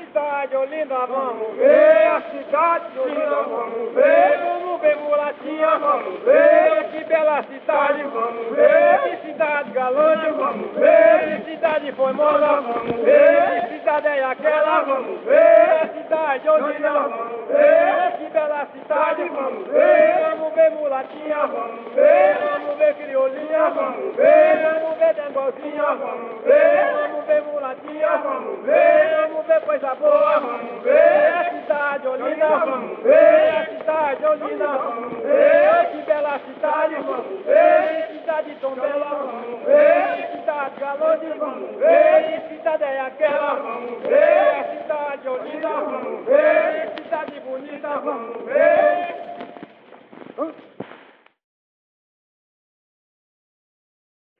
cidade Olinda, vamos ver. A cidade de Olinda, vamos ver. Vamos ver mulatinha, vamos ver. Que bela cidade, vamos ver. Que cidade galante, vamos ver. Que cidade formosa, vamos ver. Que cidade é aquela, vamos ver. A cidade de Olinda, vamos ver. Que bela cidade, vamos ver. Vamos ver mulatinha, vamos ver. Vamos ver criolinha, vamos ver. Vamos ver dengozinha, vamos ver. Vamos ver mulatinha, vamos ver. Vamos ver coisa boa, vamos ver. A cidade Olinda, vamos ver. A cidade Olinda, vamos ver. Que bela cidade, vamos ver. Que cidade tão bela, vamos ver. Que cidade galante, vamos ver. Que cidade é aquela, vamos ver. A cidade Olinda, vamos ver. Que cidade bonita, vamos ver.